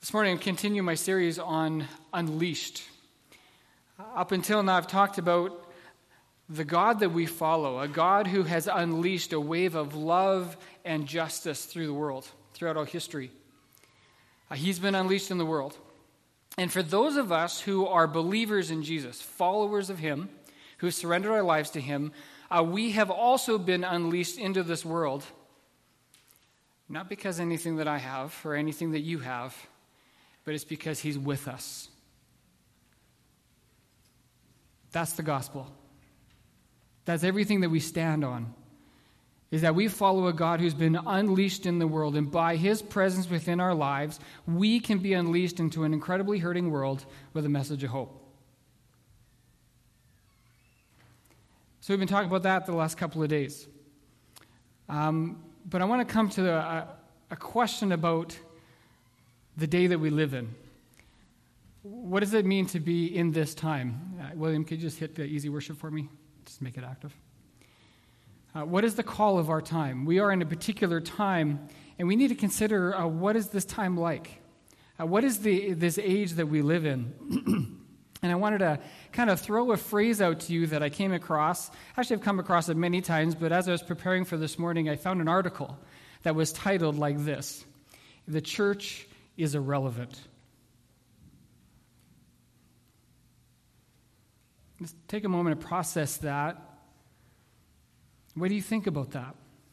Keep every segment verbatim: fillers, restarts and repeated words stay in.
This morning, I continue my series on Unleashed. Up until now, I've talked about the God that we follow, a God who has unleashed a wave of love and justice through the world, throughout all history. Uh, he's been unleashed in the world. And for those of us who are believers in Jesus, followers of Him, who have surrendered our lives to Him, uh, we have also been unleashed into this world, not because anything that I have or anything that you have, but it's because He's with us. That's the gospel. That's everything that we stand on, is that we follow a God who's been unleashed in the world, and by His presence within our lives, we can be unleashed into an incredibly hurting world with a message of hope. So we've been talking about that the last couple of days. Um, but I want to come to a, a question about the day that we live in. What does it mean to be in this time? Uh, William, could you just hit the easy worship for me? Just make it active. Uh, what is the call of our time? We are in a particular time, and we need to consider uh, what is this time like? Uh, what is the this age that we live in? And I wanted to kind of throw a phrase out to you that I came across. Actually, I've come across it many times, but as I was preparing for this morning, I found an article that was titled like this: "The Church is Irrelevant." Let's take a moment to process that. What do you think about that?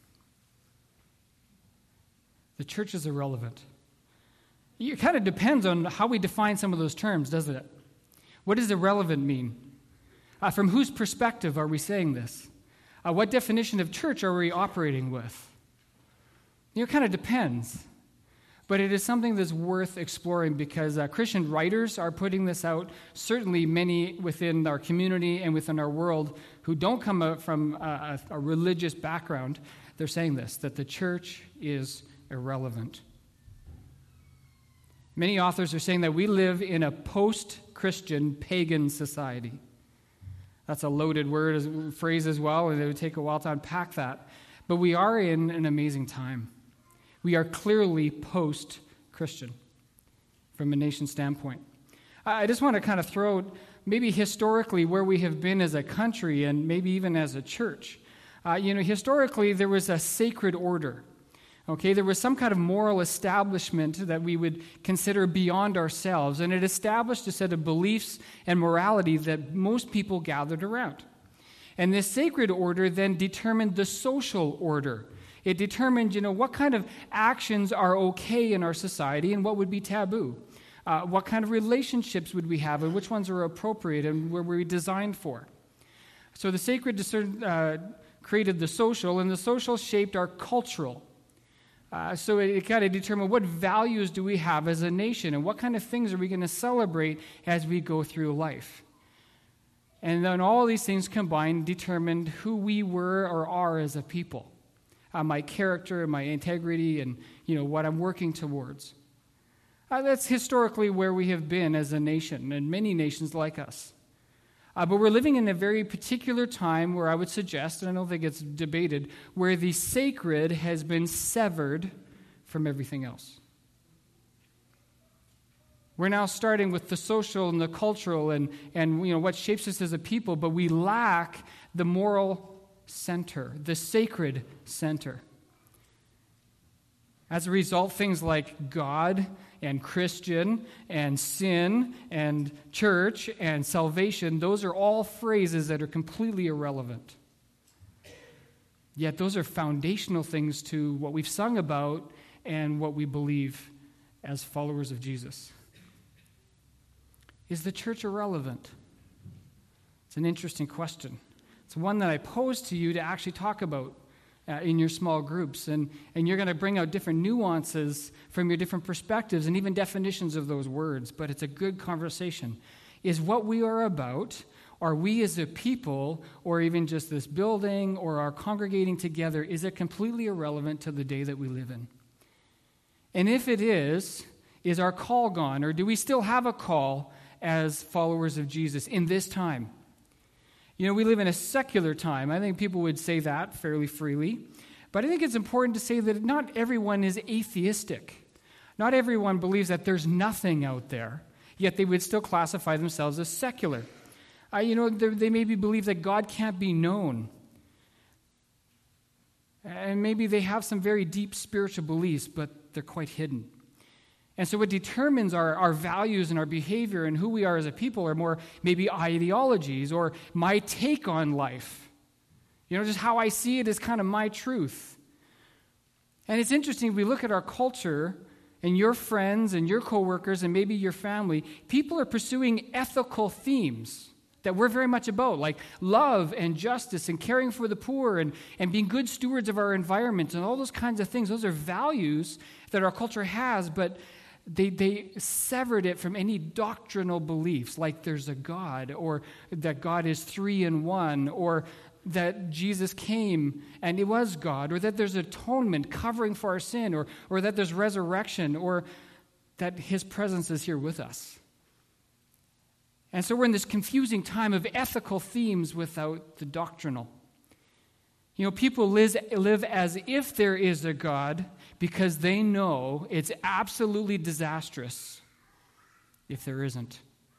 The church is irrelevant. It kind of depends on how we define some of those terms, doesn't it? What does irrelevant mean? Uh, from whose perspective are we saying this? Uh, what definition of church are we operating with? You know, it kind of depends. But it is something that's worth exploring because uh, Christian writers are putting this out. Certainly many within our community and within our world who don't come out from a, a religious background, they're saying this, that the church is irrelevant. Many authors are saying that we live in a post-Christian pagan society. That's a loaded word, phrase as well, and it would take a while to unpack that. But we are in an amazing time. We are clearly post-Christian from a nation standpoint. I just want to kind of throw out maybe historically where we have been as a country and maybe even as a church. Uh, you know, historically there was a sacred order. Okay, there was some kind of moral establishment that we would consider beyond ourselves, and it established a set of beliefs and morality that most people gathered around. And this sacred order then determined the social order. It determined, you know, what kind of actions are okay in our society and what would be taboo. Uh, what kind of relationships would we have and which ones are appropriate and were we designed for. So the sacred discern, uh, created the social, and the social shaped our cultural. Uh, so it, it kind of determined what values do we have as a nation and what kind of things are we going to celebrate as we go through life. And then all these things combined determined who we were or are as a people. Uh, my character, my integrity, and you know what I'm working towards. Uh, that's historically where we have been as a nation, and many nations like us. Uh, but we're living in a very particular time where I would suggest, and I don't think it's debated, where the sacred has been severed from everything else. We're now starting with the social and the cultural and, and you know what shapes us as a people, but we lack the moral center, the sacred center. As a result, things like God and Christian and sin and church and salvation, those are all phrases that are completely irrelevant. Yet those are foundational things to what we've sung about and what we believe as followers of Jesus. Is the church irrelevant? It's an interesting question. It's one that I pose to you to actually talk about uh, in your small groups. And, and you're going to bring out different nuances from your different perspectives and even definitions of those words. But it's a good conversation. Is what we are about, are we as a people, or even just this building, or our congregating together, is it completely irrelevant to the day that we live in? And if it is, is our call gone? Or do we still have a call as followers of Jesus in this time? You know, we live in a secular time. I think people would say that fairly freely. But I think it's important to say that not everyone is atheistic. Not everyone believes that there's nothing out there, yet they would still classify themselves as secular. Uh, you know, they maybe believe that God can't be known. And maybe they have some very deep spiritual beliefs, but they're quite hidden. And so what determines our, our values and our behavior and who we are as a people are more maybe ideologies or my take on life. You know, just how I see it is kind of my truth. And it's interesting, we look at our culture and your friends and your coworkers and maybe your family, people are pursuing ethical themes that we're very much about, like love and justice and caring for the poor and, and being good stewards of our environment and all those kinds of things. Those are values that our culture has, but they, they severed it from any doctrinal beliefs, like there's a God, or that God is three in one, or that Jesus came and it was God, or that there's atonement covering for our sin, or, or that there's resurrection, or that his presence is here with us. And so we're in this confusing time of ethical themes without the doctrinal. You know, people live, live as if there is a God because they know it's absolutely disastrous if there isn't.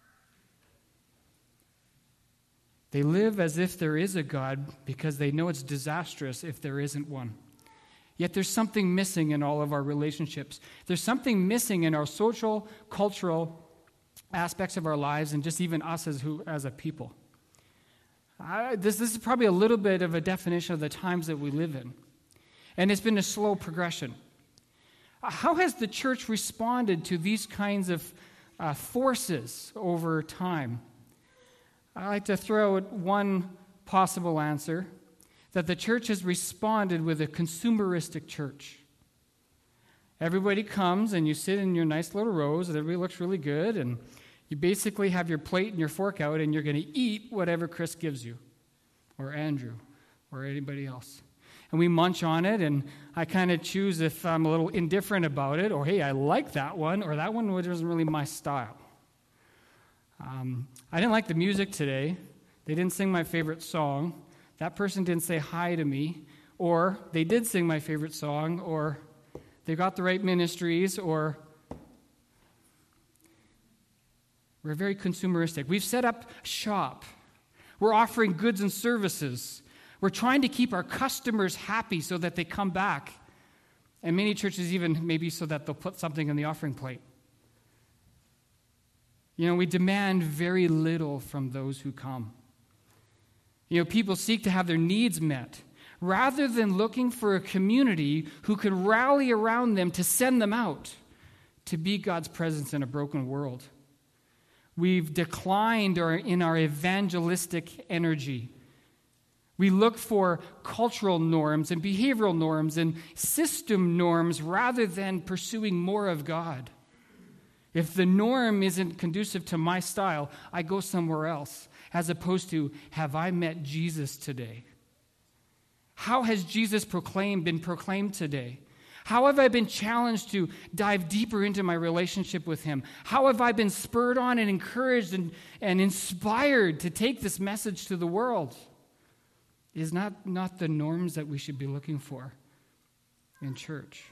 They live as if there is a God because they know it's disastrous if there isn't one. Yet there's something missing in all of our relationships. There's something missing in our social, cultural aspects of our lives, and just even us as who as a people. I, this, this is probably a little bit of a definition of the times that we live in. And it's been a slow progression. How has the church responded to these kinds of uh, forces over time? I like to throw out one possible answer, that the church has responded with a consumeristic church. Everybody comes and you sit in your nice little rows and everybody looks really good, and you basically have your plate and your fork out and you're going to eat whatever Chris gives you, or Andrew, or anybody else. And we munch on it, and I kind of choose if I'm a little indifferent about it, or hey, I like that one, or that one wasn't really my style. Um, I didn't like the music today. They didn't sing my favorite song. That person didn't say hi to me, or they did sing my favorite song, or they got the right ministries, or we're very consumeristic. We've set up shop. We're offering goods and services. We're trying to keep our customers happy so that they come back. And many churches even maybe so that they'll put something in the offering plate. You know, we demand very little from those who come. You know, people seek to have their needs met rather than looking for a community who can rally around them to send them out to be God's presence in a broken world. We've declined our, in our evangelistic energy. We look for cultural norms and behavioral norms and system norms rather than pursuing more of God. If the norm isn't conducive to my style, I go somewhere else, as opposed to, have I met Jesus today? How has Jesus proclaimed, been proclaimed today? How have I been challenged to dive deeper into my relationship with him? How have I been spurred on and encouraged and, and inspired to take this message to the world? Is not, not the norms that we should be looking for in church.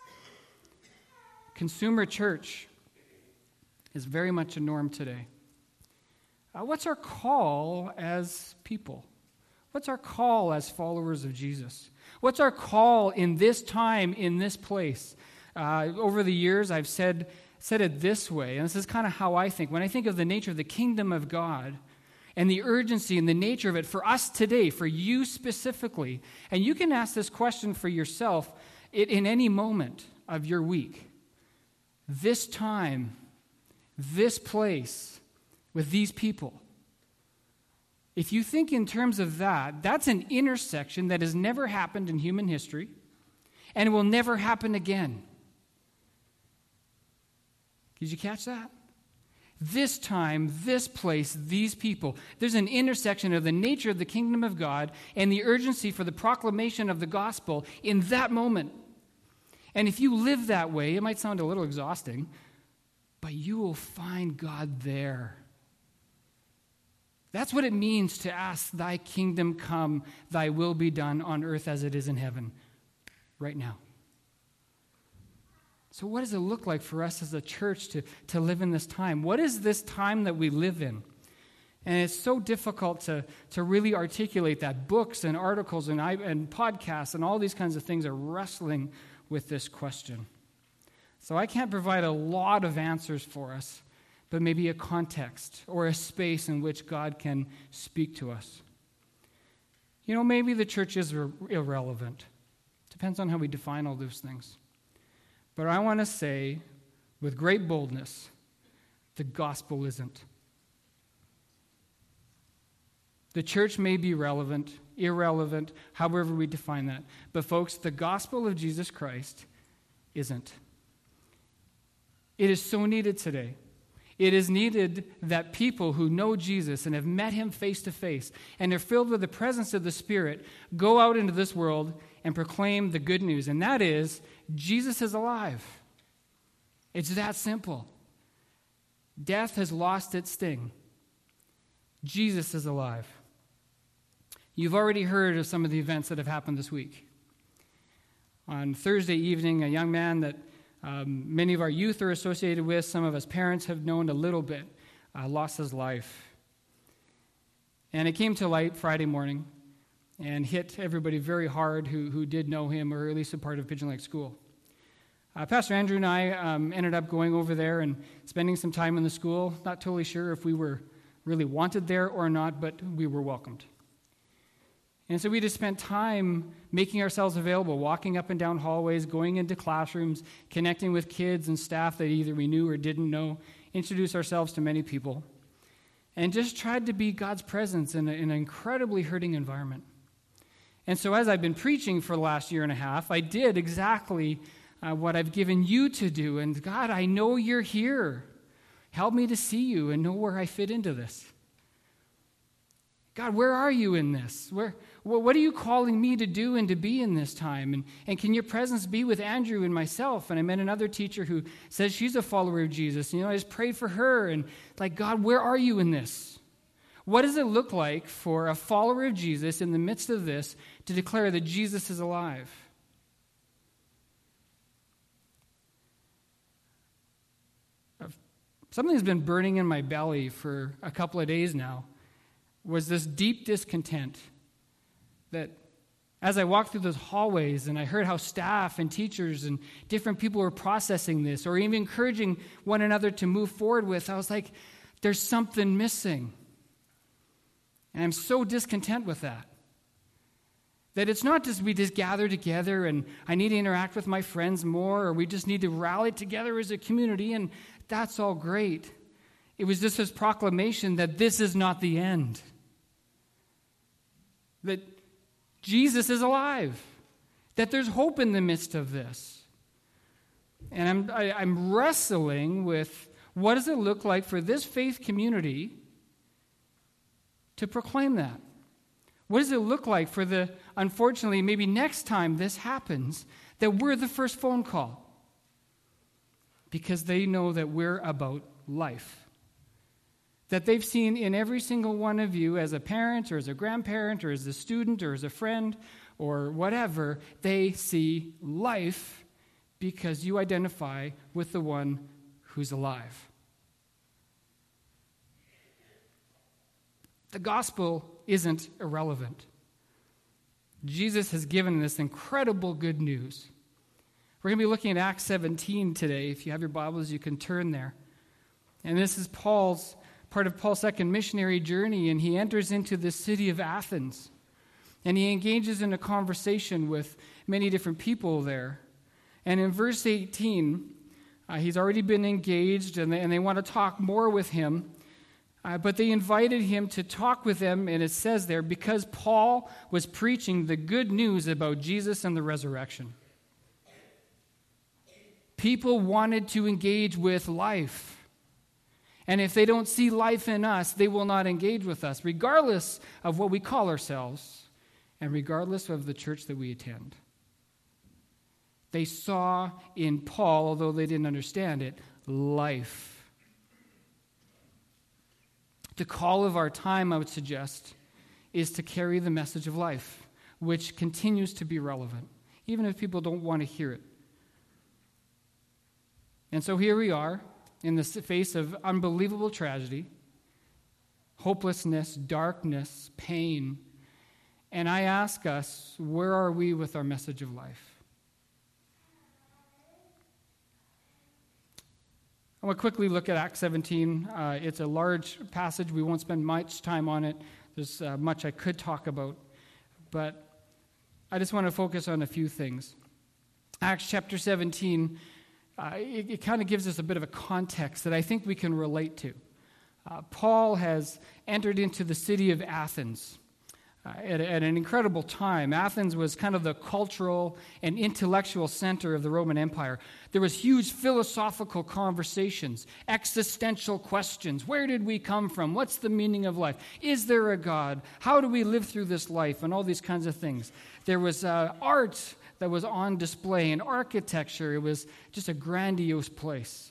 Consumer church is very much a norm today. Uh, what's our call as people? What's our call as followers of Jesus? What's our call in this time, in this place? Uh, over the years, I've said, said it this way, and this is kind of how I think. When I think of the nature of the kingdom of God and the urgency and the nature of it for us today, for you specifically, and you can ask this question for yourself in, in any moment of your week. This time, this place, with these people. If you think in terms of that, that's an intersection that has never happened in human history, and it will never happen again. Did you catch that? This time, this place, these people. There's an intersection of the nature of the kingdom of God and the urgency for the proclamation of the gospel in that moment. And if you live that way, it might sound a little exhausting, but you will find God there. That's what it means to ask, thy kingdom come, thy will be done on earth as it is in heaven, right now. So what does it look like for us as a church to, to live in this time? What is this time that we live in? And it's so difficult to, to really articulate that. Books and articles and, and podcasts and all these kinds of things are wrestling with this question. So I can't provide a lot of answers for us, but maybe a context or a space in which God can speak to us. You know, maybe the church is ir- irrelevant. Depends on how we define all those things. But I want to say with great boldness, the gospel isn't. The church may be relevant, irrelevant, however we define that. But folks, the gospel of Jesus Christ isn't. It is so needed today. It is needed that people who know Jesus and have met him face to face and are filled with the presence of the Spirit go out into this world and proclaim the good news. And that is, Jesus is alive. It's that simple. Death has lost its sting. Jesus is alive. You've already heard of some of the events that have happened this week. On Thursday evening, a young man that um, many of our youth are associated with, some of us parents have known a little bit, uh, lost his life. And it came to light Friday morning and hit everybody very hard who, who did know him, or at least a part of Pigeon Lake School. Uh, Pastor Andrew and I um, ended up going over there and spending some time in the school. Not totally sure if we were really wanted there or not, but we were welcomed. And so we just spent time making ourselves available, walking up and down hallways, going into classrooms, connecting with kids and staff that either we knew or didn't know, introduce ourselves to many people, and just tried to be God's presence in, a, in an incredibly hurting environment. And so as I've been preaching for the last year and a half, I did exactly uh, what I've given you to do. And God, I know you're here. Help me to see you and know where I fit into this. God, where are you in this? Where, what are you calling me to do and to be in this time? And, and can your presence be with Andrew and myself? And I met another teacher who says she's a follower of Jesus. And, you know, I just prayed for her. And like, God, where are you in this? What does it look like for a follower of Jesus in the midst of this to declare that Jesus is alive? Something has been burning in my belly for a couple of days now. Was this deep discontent that as I walked through those hallways and I heard how staff and teachers and different people were processing this or even encouraging one another to move forward with, I was like, there's something missing. And I'm so discontent with that. That it's not just we just gather together and I need to interact with my friends more, or we just need to rally together as a community, and that's all great. It was just this proclamation that this is not the end. That Jesus is alive. That there's hope in the midst of this. And I'm, I, I'm wrestling with what does it look like for this faith community to proclaim that? What does it look like for the, unfortunately, maybe next time this happens, that we're the first phone call? Because they know that we're about life. That they've seen in every single one of you as a parent or as a grandparent or as a student or as a friend or whatever, they see life because you identify with the one who's alive. The gospel isn't irrelevant. Jesus has given this incredible good news. We're going to be looking at Acts seventeen today. If you have your Bibles, you can turn there. And this is Paul's part of Paul's second missionary journey, and he enters into the city of Athens. And he engages in a conversation with many different people there. And in verse eighteen, uh, he's already been engaged, and they, and they want to talk more with him. Uh, but they invited him to talk with them, and it says there, because Paul was preaching the good news about Jesus and the resurrection. People wanted to engage with life. And if they don't see life in us, they will not engage with us, regardless of what we call ourselves and regardless of the church that we attend. They saw in Paul, although they didn't understand it, life. The call of our time, I would suggest, is to carry the message of life, which continues to be relevant, even if people don't want to hear it. And so here we are in the face of unbelievable tragedy, hopelessness, darkness, pain. And I ask us, where are we with our message of life? I want to quickly look at Acts seventeen. Uh, it's a large passage. We won't spend much time on it. There's uh, much I could talk about. But I just want to focus on a few things. Acts chapter seventeen, uh, it, it kind of gives us a bit of a context that I think we can relate to. Uh, Paul has entered into the city of Athens uh, at, at an incredible time. Athens was kind of the cultural and intellectual center of the Roman Empire. There was huge philosophical conversations, existential questions. Where did we come from? What's the meaning of life? Is there a God? How do we live through this life? And all these kinds of things. There was uh, art that was on display and architecture. It was just a grandiose place.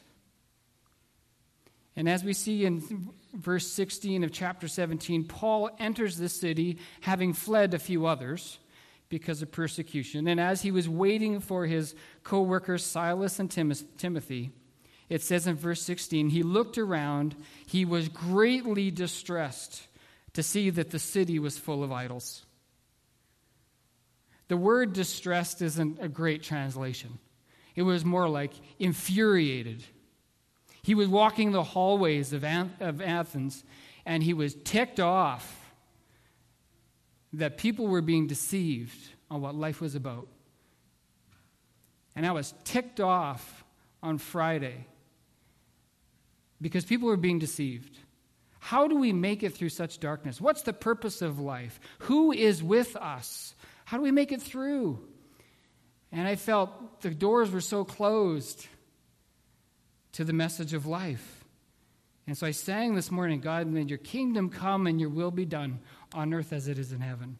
And as we see in verse sixteen of chapter seventeen, Paul enters the city having fled a few others because of persecution. And as he was waiting for his co-workers Silas and Timothy, it says in verse sixteen, he looked around, he was greatly distressed to see that the city was full of idols. The word distressed isn't a great translation. It was more like infuriated. He was walking the hallways of Athens, and he was ticked off that people were being deceived on what life was about. And I was ticked off on Friday because people were being deceived. How do we make it through such darkness? What's the purpose of life? Who is with us? How do we make it through? And I felt the doors were so closed to the message of life. And so I sang this morning, God, may your kingdom come and your will be done on earth as it is in heaven.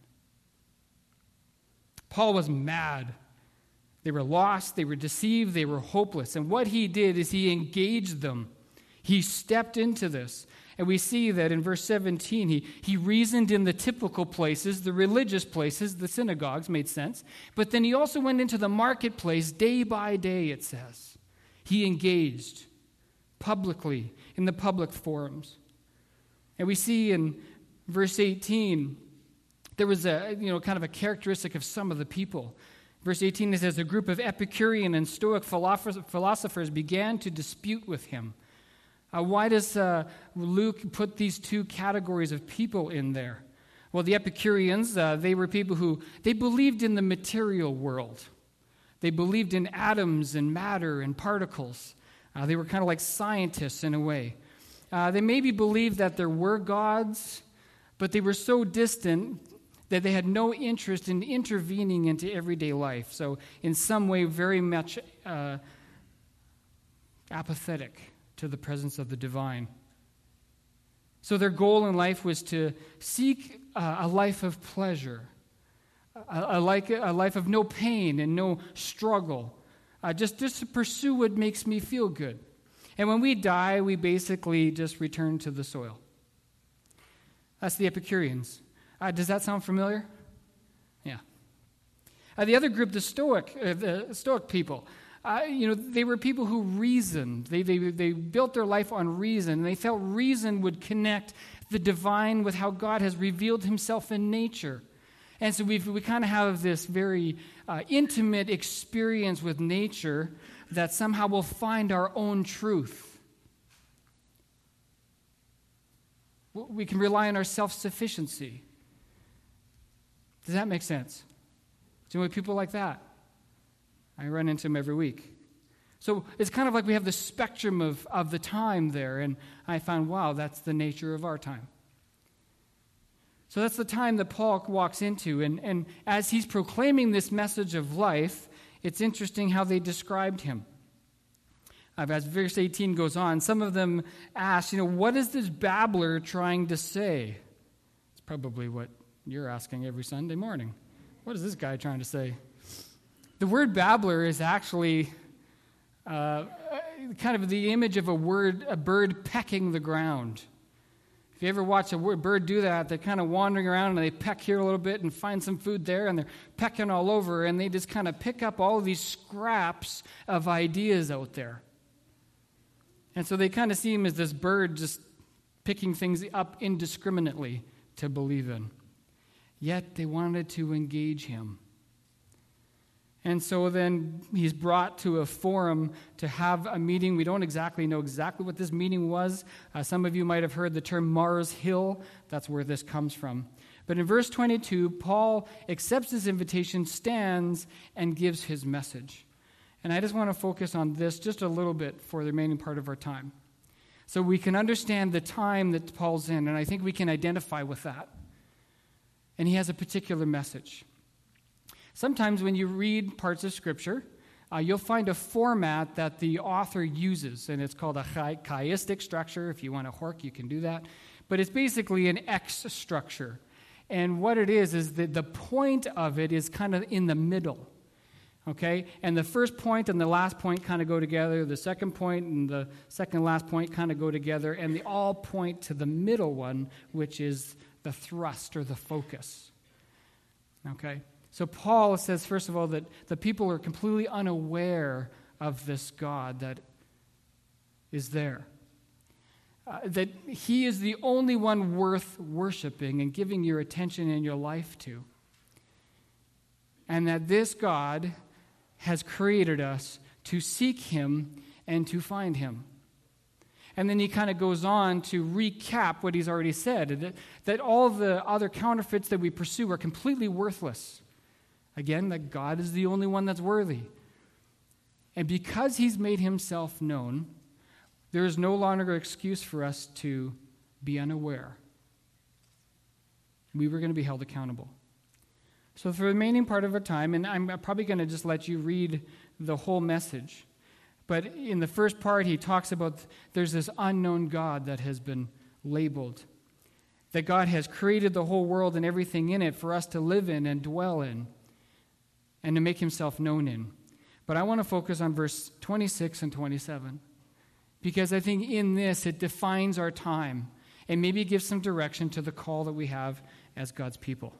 Paul was mad. They were lost, they were deceived, they were hopeless. And what he did is he engaged them. He stepped into this. And we see that in verse seventeen, he, he reasoned in the typical places, the religious places, the synagogues, made sense. But then he also went into the marketplace day by day, it says. He engaged publicly in the public forums. And we see in verse eighteen, there was a, you know, kind of a characteristic of some of the people. Verse eighteen, it says, a group of Epicurean and Stoic philosophers began to dispute with him. Uh, why does uh, Luke put these two categories of people in there? Well, the Epicureans, uh, they were people who, they believed in the material world. They believed in atoms and matter and particles. Uh, they were kind of like scientists in a way. Uh, they maybe believed that there were gods, but they were so distant that they had no interest in intervening into everyday life. So in some way, very much uh, apathetic to the presence of the divine. So their goal in life was to seek uh, a life of pleasure. A, a, like, a life of no pain and no struggle. Uh, just, just to pursue what makes me feel good. And when we die, we basically just return to the soil. That's the Epicureans. Uh, does that sound familiar? Yeah. Uh, the other group, the Stoic, uh, the Stoic people, uh, you know, they were people who reasoned. They, they, they built their life on reason. And they felt reason would connect the divine with how God has revealed himself in nature. And so we've, we kind of have this very uh, intimate experience with nature that somehow we'll find our own truth. We can rely on our self-sufficiency. Does that make sense? Do you know people like that? I run into them every week. So it's kind of like we have the spectrum of, of the time there, and I found, wow, that's the nature of our time. So that's the time that Paul walks into. And, and as he's proclaiming this message of life, it's interesting how they described him. Uh, as verse eighteen goes on, some of them ask, you know, what is this babbler trying to say? It's probably what you're asking every Sunday morning. What is this guy trying to say? The word babbler is actually uh, kind of the image of a word, a bird pecking the ground. If you ever watch a bird do that, they're kind of wandering around and they peck here a little bit and find some food there, and they're pecking all over, and they just kind of pick up all of these scraps of ideas out there. And so they kind of see him as this bird just picking things up indiscriminately to believe in. Yet they wanted to engage him. And so then he's brought to a forum to have a meeting. We don't exactly know exactly what this meeting was. Uh, some of you might have heard the term Mars Hill. That's where this comes from. But in verse twenty-two, Paul accepts this invitation, stands, and gives his message. And I just want to focus on this just a little bit for the remaining part of our time, so we can understand the time that Paul's in, and I think we can identify with that. And he has a particular message. Sometimes when you read parts of Scripture, uh, you'll find a format that the author uses, and it's called a chi- chiastic structure. If you want to hork, you can do that. But it's basically an X structure. And what it is, is that the point of it is kind of in the middle. Okay? And the first point and the last point kind of go together. The second point and the second and last point kind of go together. And they all point to the middle one, which is the thrust or the focus. Okay? So Paul says, first of all, that the people are completely unaware of this God that is there. Uh, that he is the only one worth worshiping and giving your attention and your life to. And that this God has created us to seek him and to find him. And then he kind of goes on to recap what he's already said, that, that all the other counterfeits that we pursue are completely worthless. Again, that God is the only one that's worthy. And because he's made himself known, there is no longer an excuse for us to be unaware. We were going to be held accountable. So for the remaining part of our time, and I'm probably going to just let you read the whole message, but in the first part he talks about there's this unknown God that has been labeled, that God has created the whole world and everything in it for us to live in and dwell in and to make himself known in. But I want to focus on verse twenty-six and twenty-seven, because I think in this it defines our time and maybe gives some direction to the call that we have as God's people.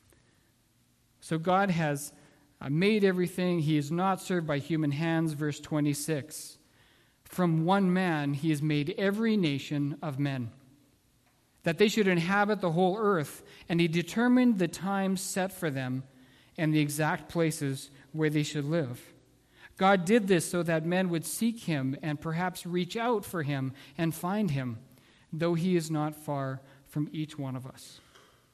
So God has made everything. He is not served by human hands. Verse twenty-six. From one man he has made every nation of men, that they should inhabit the whole earth, and he determined the times set for them and the exact places where they should live. God did this so that men would seek him and perhaps reach out for him and find him, though he is not far from each one of us.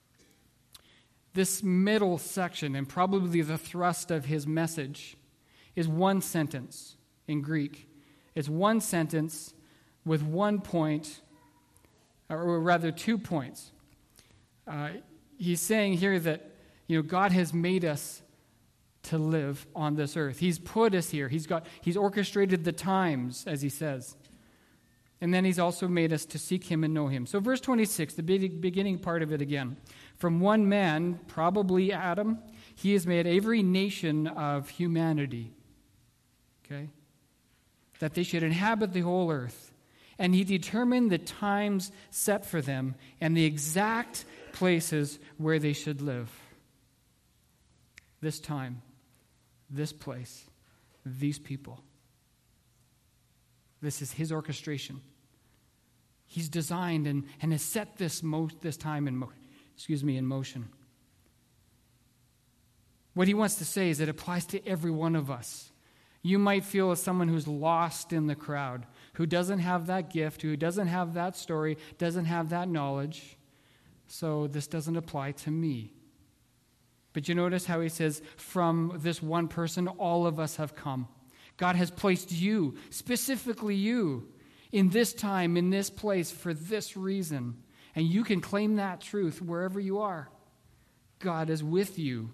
This middle section, and probably the thrust of his message, is one sentence in Greek. It's one sentence with one point, or rather two points. Uh, he's saying here that, you know, God has made us to live on this earth. He's put us here. He's got, he's orchestrated the times, as he says. And then he's also made us to seek him and know him. So verse twenty-six, the beginning part of it again. From one man, probably Adam, he has made every nation of humanity. Okay? That they should inhabit the whole earth. And he determined the times set for them and the exact places where they should live. This time, this place, these people. This is his orchestration. He's designed and, and has set this mo- this time in mo- excuse me in motion. What he wants to say is it applies to every one of us. You might feel as someone who's lost in the crowd, who doesn't have that gift, who doesn't have that story, doesn't have that knowledge. So this doesn't apply to me. But you notice how he says, from this one person, all of us have come. God has placed you, specifically you, in this time, in this place, for this reason. And you can claim that truth wherever you are. God is with you.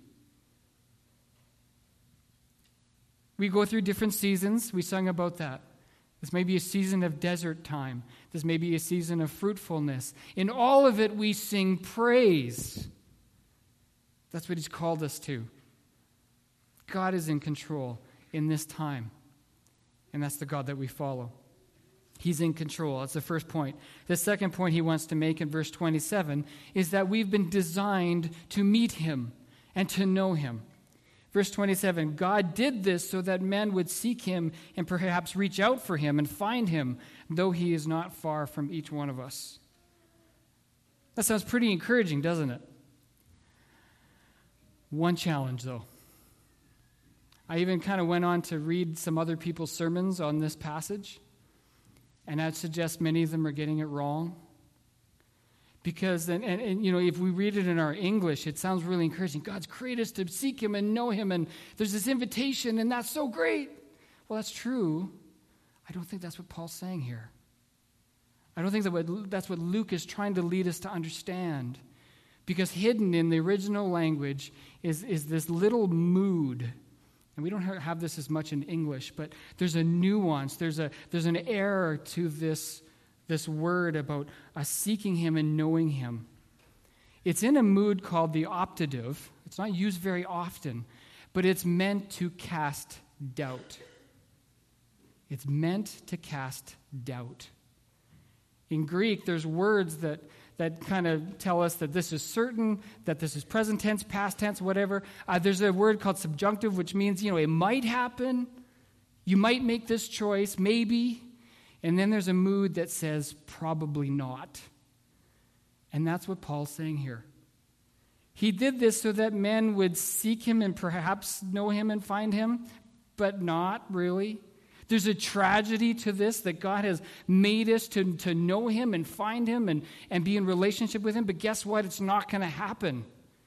We go through different seasons. We sung about that. This may be a season of desert time. This may be a season of fruitfulness. In all of it, we sing praise. That's what he's called us to. God is in control in this time. And that's the God that we follow. He's in control. That's the first point. The second point he wants to make in verse twenty-seven is that we've been designed to meet him and to know him. Verse twenty-seven, God did this so that men would seek him and perhaps reach out for him and find him, though he is not far from each one of us. That sounds pretty encouraging, doesn't it? One challenge, though. I even kind of went on to read some other people's sermons on this passage, and I'd suggest many of them are getting it wrong. Because, and, and, and, you know, if we read it in our English, it sounds really encouraging. God's created us to seek him and know him, and there's this invitation, and that's so great. Well, that's true. I don't think that's what Paul's saying here. I don't think that what, that's what Luke is trying to lead us to understand. Because hidden in the original language is, is this little mood. And we don't have this as much in English, but there's a nuance, there's a there's an air to this this word about us seeking him and knowing him. It's in a mood called the optative. It's not used very often, but it's meant to cast doubt. It's meant to cast doubt. In Greek, there's words that, that kind of tell us that this is certain, that this is present tense, past tense, whatever. Uh, there's a word called subjunctive, which means, you know, it might happen. You might make this choice, maybe. And then there's a mood that says, probably not. And that's what Paul's saying here. He did this so that men would seek him and perhaps know him and find him, but not really. There's a tragedy to this, that God has made us to, to know him and find him and, and be in relationship with him, but guess what? It's not going to happen.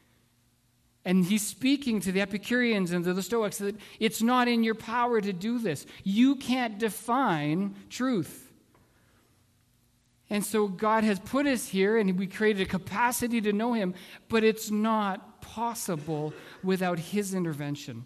And he's speaking to the Epicureans and to the Stoics that it's not in your power to do this. You can't define truth. And so God has put us here, and we created a capacity to know him, but it's not possible without his intervention.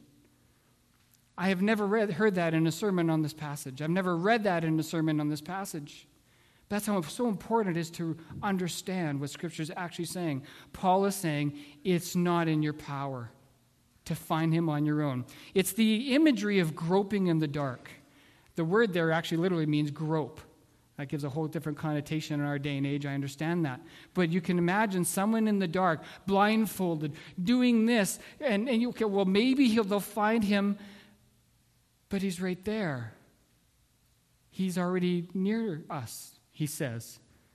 I have never read, heard that in a sermon on this passage. I've never read that in a sermon on this passage. That's how so important it is to understand what Scripture is actually saying. Paul is saying it's not in your power to find him on your own. It's the imagery of groping in the dark. The word there actually literally means grope. That gives a whole different connotation in our day and age. I understand that. But you can imagine someone in the dark, blindfolded, doing this, and, and you okay, well, maybe he'll, they'll find him, but he's right there. He's already near us, he says.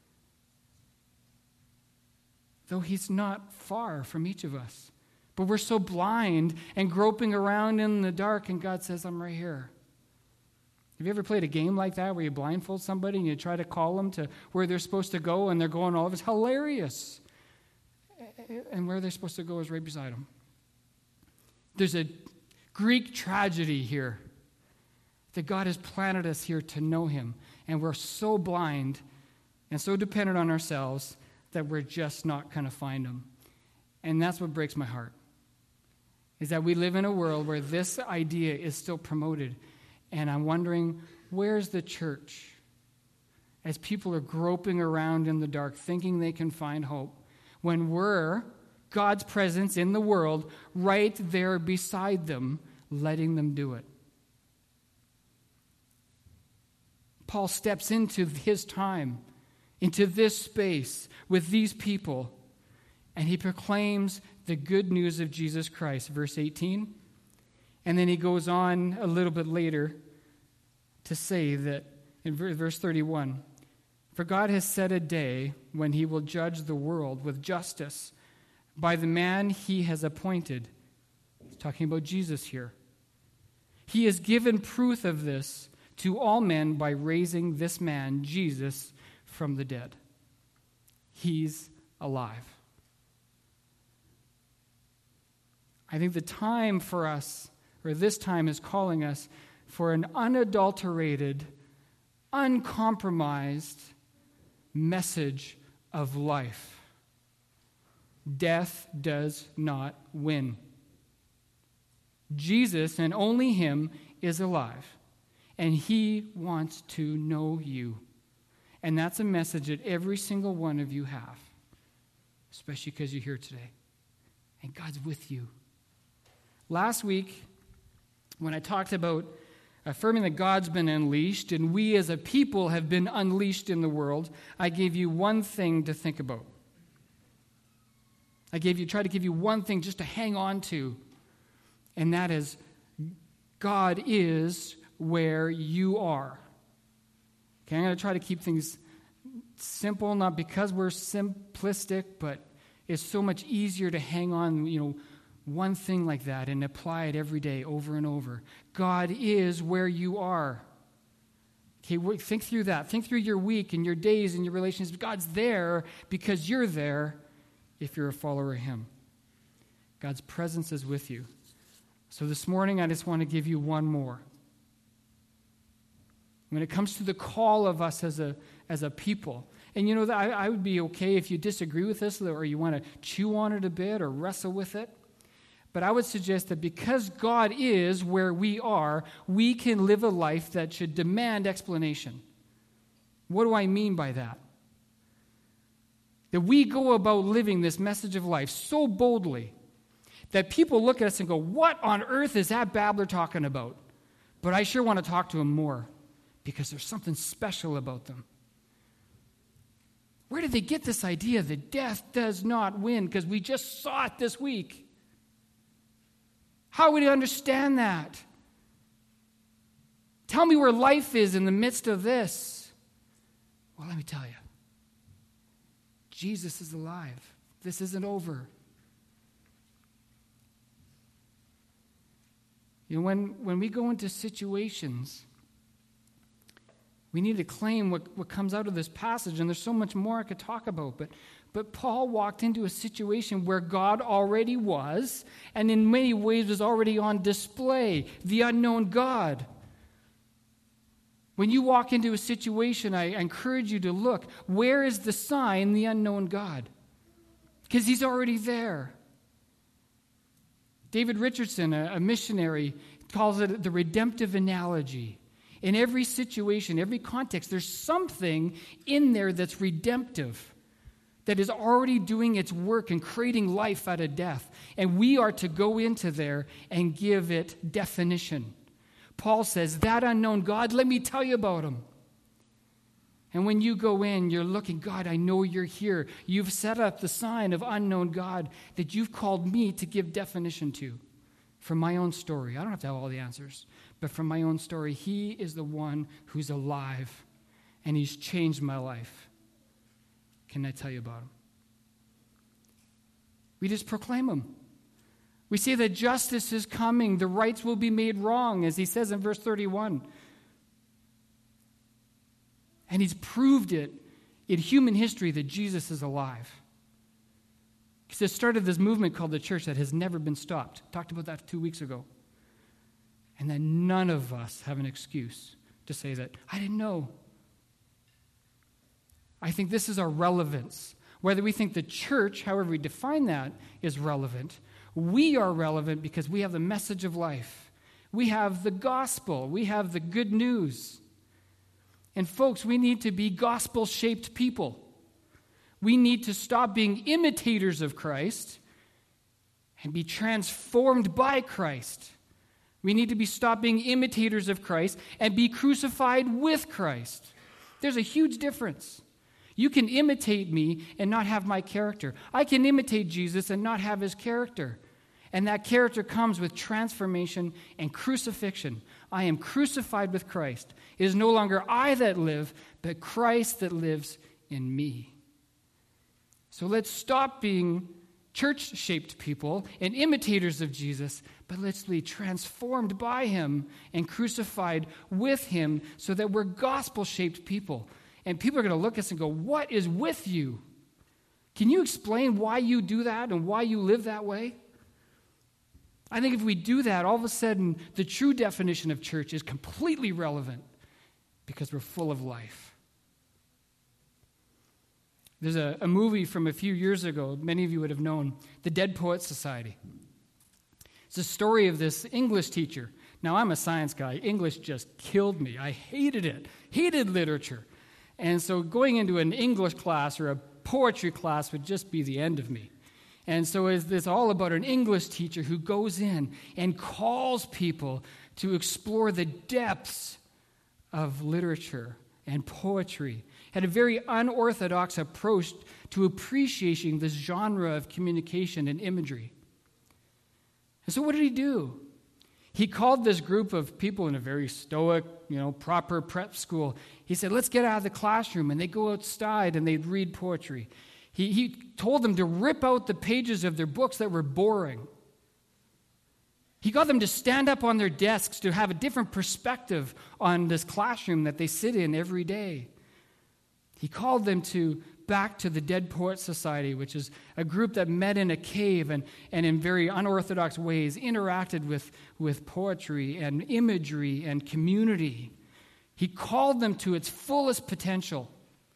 Though he's not far from each of us. But we're so blind and groping around in the dark, and God says, I'm right here. Have you ever played a game like that where you blindfold somebody and you try to call them to where they're supposed to go and they're going all over? It's hilarious. And where they're supposed to go is right beside them. There's a Greek tragedy here that God has planted us here to know him. And we're so blind and so dependent on ourselves that we're just not going to find him. And that's what breaks my heart, is that we live in a world where this idea is still promoted. And I'm wondering, where's the church? As people are groping around in the dark, thinking they can find hope, when we're, God's presence in the world, right there beside them, letting them do it. Paul steps into his time, into this space with these people, and he proclaims the good news of Jesus Christ, verse eighteen. And then he goes on a little bit later to say that in verse thirty-one, for God has set a day when he will judge the world with justice by the man he has appointed. He's talking about Jesus here. He has given proof of this to all men by raising this man, Jesus, from the dead. He's alive. I think the time for us, or this time is calling us for an unadulterated, uncompromised message of life. Death does not win. Jesus, and only him, is alive. And he wants to know you. And that's a message that every single one of you have, especially because you're here today. And God's with you. Last week, when I talked about affirming that God's been unleashed and we as a people have been unleashed in the world, I gave you one thing to think about. I gave you, tried to give you one thing just to hang on to. And that is, God is where you are. Okay, I'm going to try to keep things simple, not because we're simplistic, but it's so much easier to hang on, you know, one thing like that and apply it every day over and over. God is where you are. Okay, think through that. Think through your week and your days and your relationships. God's there because you're there if you're a follower of Him. God's presence is with you. So this morning, I just want to give you one more. When it comes to the call of us as a as a people, and you know, I, I would be okay if you disagree with this or you want to chew on it a bit or wrestle with it. But I would suggest that because God is where we are, we can live a life that should demand explanation. What do I mean by that? That we go about living this message of life so boldly that people look at us and go, what on earth is that babbler talking about? But I sure want to talk to him more because there's something special about them. Where did they get this idea that death does not win? Because we just saw it this week. How would you understand that? Tell me where life is in the midst of this. Well, let me tell you. Jesus is alive. This isn't over. You know, when, when we go into situations, we need to claim what, what comes out of this passage, and there's so much more I could talk about, but, but Paul walked into a situation where God already was, and in many ways was already on display, the unknown God. When you walk into a situation, I, I encourage you to look, where is the sign, the unknown God? Because He's already there. David Richardson, a, a missionary, calls it the redemptive analogy. In every situation, every context, there's something in there that's redemptive, that is already doing its work and creating life out of death. And we are to go into there and give it definition. Paul says, that unknown God, let me tell you about Him. And when you go in, you're looking, God, I know you're here. You've set up the sign of unknown God that you've called me to give definition to from my own story. I don't have to have all the answers, but from my own story, He is the one who's alive, and He's changed my life. Can I tell you about Him? We just proclaim Him. We say that justice is coming, the rights will be made wrong, as he says in verse thirty-one. And He's proved it in human history that Jesus is alive. Because it started this movement called the church that has never been stopped. Talked about that two weeks ago. And that none of us have an excuse to say that, I didn't know. I think this is our relevance. Whether we think the church, however we define that, is relevant, we are relevant because we have the message of life. We have the gospel. We have the good news. And folks, we need to be gospel-shaped people. We need to stop being imitators of Christ and be transformed by Christ. We need to be stop being imitators of Christ and be crucified with Christ. There's a huge difference. You can imitate me and not have my character. I can imitate Jesus and not have His character. And that character comes with transformation and crucifixion. I am crucified with Christ. It is no longer I that live, but Christ that lives in me. So let's stop being church-shaped people and imitators of Jesus, but let's be transformed by Him and crucified with Him so that we're gospel-shaped people. And people are going to look at us and go, what is with you? Can you explain why you do that and why you live that way? I think if we do that, all of a sudden, the true definition of church is completely relevant because we're full of life. There's a, a movie from a few years ago, many of you would have known, The Dead Poets Society. It's a story of this English teacher. Now, I'm a science guy. English just killed me. I hated it, hated literature. And so going into an English class or a poetry class would just be the end of me. And so it's all about an English teacher who goes in and calls people to explore the depths of literature and poetry. Had a very unorthodox approach to appreciating this genre of communication and imagery. And so what did he do? He called this group of people in a very stoic, you know, proper prep school. He said, let's get out of the classroom. And they go outside and they'd read poetry. He, he told them to rip out the pages of their books that were boring. He got them to stand up on their desks to have a different perspective on this classroom that they sit in every day. He called them to back to the Dead Poets Society, which is a group that met in a cave and, and in very unorthodox ways interacted with, with poetry and imagery and community. He called them to its fullest potential.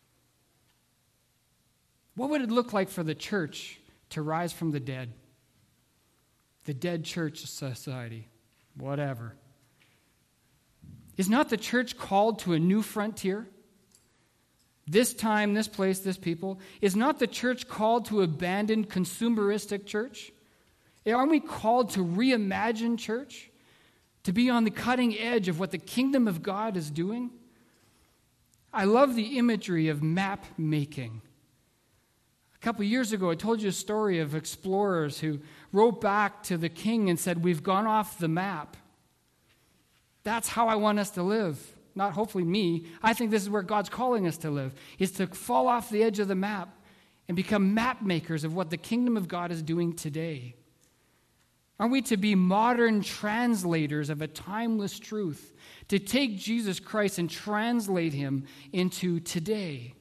What would it look like for the church to rise from the dead? The Dead Church Society, whatever. Is not the church called to a new frontier? This time, this place, this people. Is not the church called to abandon consumeristic church? Aren't we called to reimagine church? To be on the cutting edge of what the kingdom of God is doing? I love the imagery of map making. A couple of years ago, I told you a story of explorers who wrote back to the king and said, we've gone off the map. That's how I want us to live. Not hopefully me. I think this is where God's calling us to live, is to fall off the edge of the map and become map makers of what the kingdom of God is doing today. Are we to be modern translators of a timeless truth, to take Jesus Christ and translate him into today?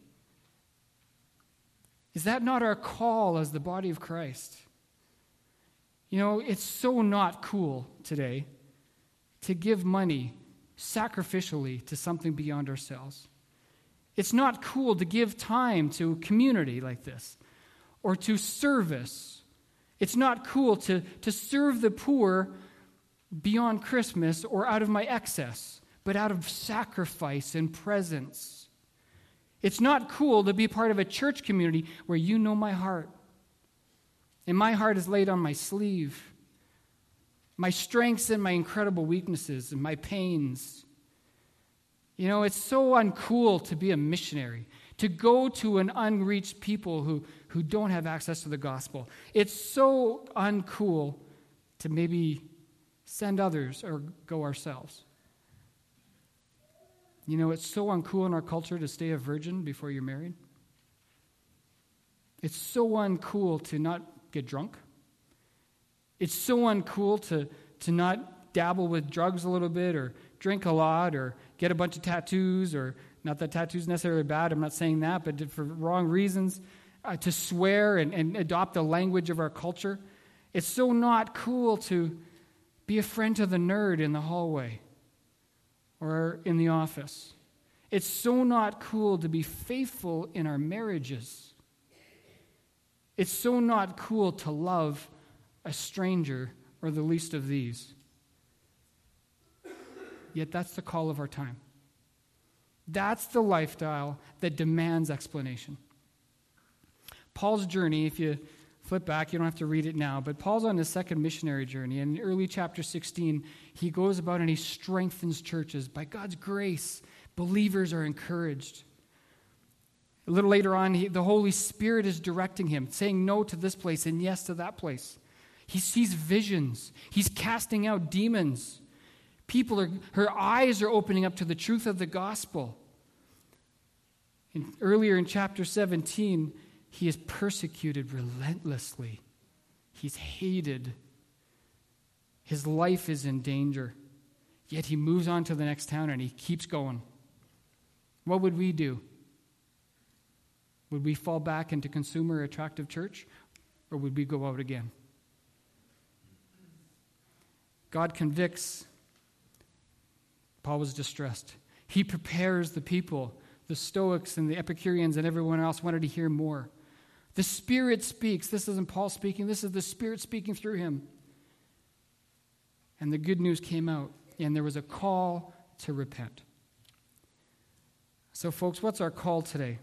Is that not our call as the body of Christ? You know, it's so not cool today to give money sacrificially to something beyond ourselves. It's not cool to give time to community like this or to service. It's not cool to, to serve the poor beyond Christmas or out of my excess, but out of sacrifice and presence. It's not cool to be part of a church community where you know my heart, and my heart is laid on my sleeve. My strengths and my incredible weaknesses and my pains. You know, it's so uncool to be a missionary, to go to an unreached people who, who don't have access to the gospel. It's so uncool to maybe send others or go ourselves. You know, it's so uncool in our culture to stay a virgin before you're married. It's so uncool to not get drunk. It's so uncool to, to not dabble with drugs a little bit or drink a lot or get a bunch of tattoos, or not that tattoos necessarily bad, I'm not saying that, but for wrong reasons, uh, to swear and, and adopt the language of our culture. It's so not cool to be a friend to the nerd in the hallway or in the office. It's so not cool to be faithful in our marriages. It's so not cool to love a stranger or the least of these. Yet that's the call of our time. That's the lifestyle that demands explanation. Paul's journey, if you flip back, you don't have to read it now, but Paul's on his second missionary journey. In early chapter sixteen, he goes about and he strengthens churches. By God's grace, believers are encouraged. A little later on, he, the Holy Spirit is directing him, saying no to this place and yes to that place. He sees visions. He's casting out demons. People are, her eyes are opening up to the truth of the gospel. And earlier in chapter seventeen, he is persecuted relentlessly. He's hated. His life is in danger. Yet he moves on to the next town and he keeps going. What would we do? Would we fall back into consumer attractive church, or would we go out again? God convicts. Paul was distressed. He prepares the people. The Stoics and the Epicureans and everyone else wanted to hear more. The Spirit speaks. This isn't Paul speaking. This is the Spirit speaking through him. And the good news came out, and there was a call to repent. So, folks, what's our call today?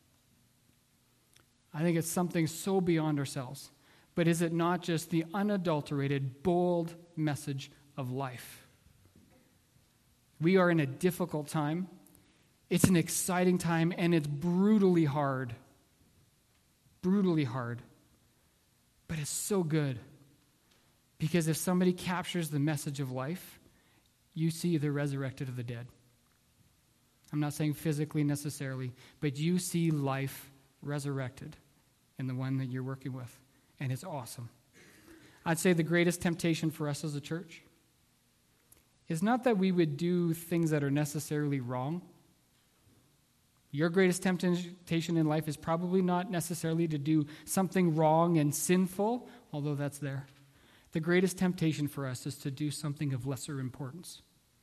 I think it's something so beyond ourselves. But is it not just the unadulterated, bold message of life? We are in a difficult time. It's an exciting time, and it's brutally hard. Brutally hard. But it's so good Because if somebody captures the message of life, you see the resurrected of the dead. I'm not saying physically necessarily, but you see life resurrected in the one that you're working with, and it's awesome. I'd say the greatest temptation for us as a church is not that we would do things that are necessarily wrong. Your greatest temptation in life is probably not necessarily to do something wrong and sinful, although that's there. The greatest temptation for us is to do something of lesser importance.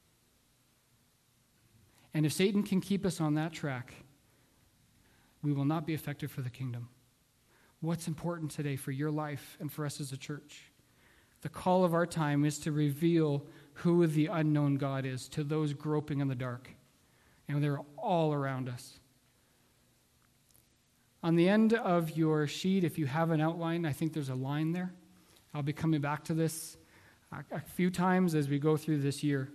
And if Satan can keep us on that track, we will not be effective for the kingdom. What's important today for your life and for us as a church? The call of our time is to reveal who the unknown God is to those groping in the dark. And they're all around us. On the end of your sheet, if you have an outline, I think there's a line there. I'll be coming back to this a few times as we go through this year.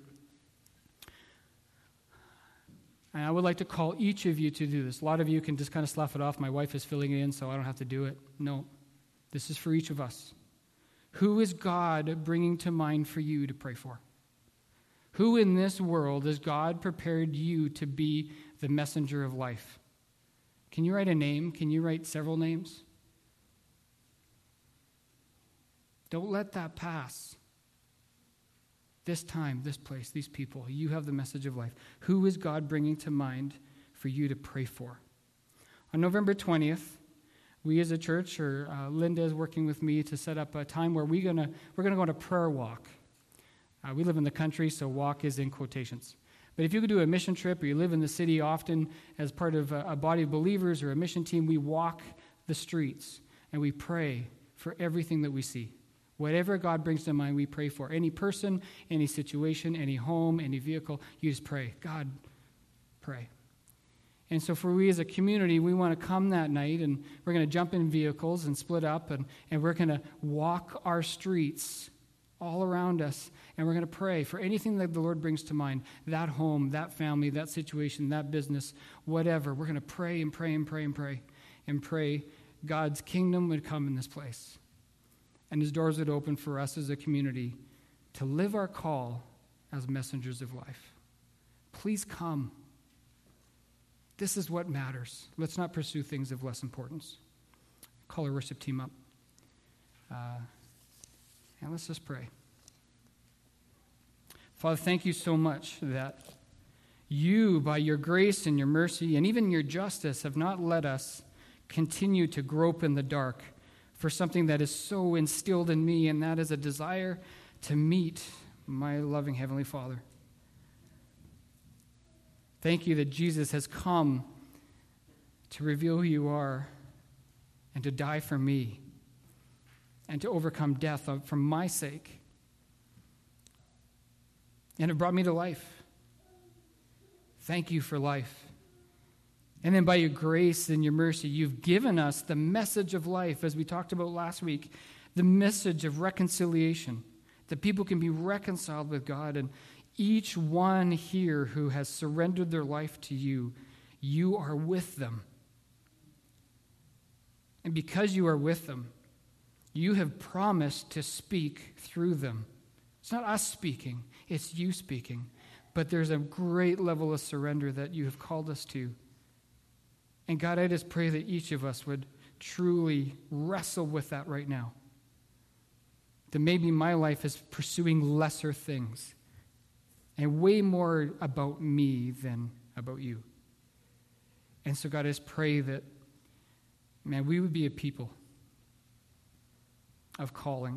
And I would like to call each of you to do this. A lot of you can just kind of slough it off. My wife is filling it in, so I don't have to do it. No, this is for each of us. Who is God bringing to mind for you to pray for? Who in this world has God prepared you to be the messenger of life? Can you write a name? Can you write several names? Don't let that pass. This time, this place, these people, you have the message of life. Who is God bringing to mind for you to pray for? On November twentieth, we as a church, or uh, Linda is working with me to set up a time where we're gonna we're gonna go on a prayer walk. Uh, we live in the country, so walk is in quotations. But if you could do a mission trip, or you live in the city often as part of a, a body of believers or a mission team, we walk the streets and we pray for everything that we see. Whatever God brings to mind, we pray for. Any person, any situation, any home, any vehicle, you just pray. God, pray. And so for we as a community, we want to come that night, and we're going to jump in vehicles and split up, and, and we're going to walk our streets all around us, and we're going to pray for anything that the Lord brings to mind, that home, that family, that situation, that business, whatever. We're going to pray and pray and pray and pray and pray God's kingdom would come in this place. And his doors would open for us as a community to live our call as messengers of life. Please come. This is what matters. Let's not pursue things of less importance. Call our worship team up. Uh, and let's just pray. Father, thank you so much that you, by your grace and your mercy and even your justice, have not let us continue to grope in the dark for something that is so instilled in me, and that is a desire to meet my loving Heavenly Father. Thank you that Jesus has come to reveal who you are and to die for me and to overcome death for my sake. And it brought me to life. Thank you for life. And then by your grace and your mercy, you've given us the message of life, as we talked about last week, the message of reconciliation, that people can be reconciled with God. And each one here who has surrendered their life to you, you are with them. And because you are with them, you have promised to speak through them. It's not us speaking, it's you speaking. But there's a great level of surrender that you have called us to. And God, I just pray that each of us would truly wrestle with that right now. That maybe my life is pursuing lesser things and way more about me than about you. And so, God, I just pray that, man, we would be a people of calling.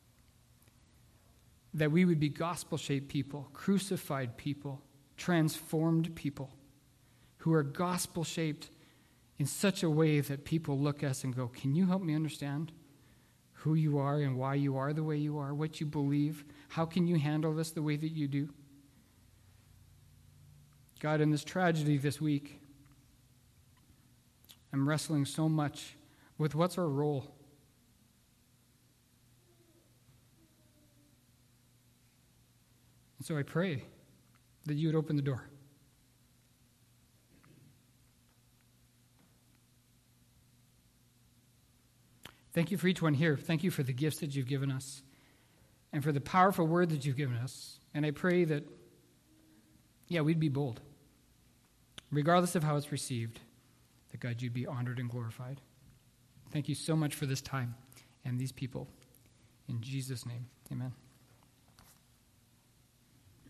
That we would be gospel-shaped people, crucified people, transformed people who are gospel-shaped in such a way that people look at us and go, can you help me understand who you are and why you are the way you are, what you believe? How can you handle this the way that you do? God, in this tragedy this week, I'm wrestling so much with what's our role. And so I pray that you would open the door. Thank you for each one here. Thank you for the gifts that you've given us. and for the powerful word that you've given us. And I pray that, yeah, we'd be bold, regardless of how it's received, that God, you'd be honored and glorified. Thank you so much for this time and these people. In Jesus' name, amen.